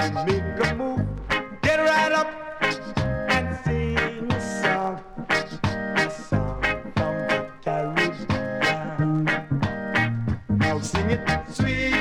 make a move, get right up and sing a song from the Caribbean. Now sing it, sweet.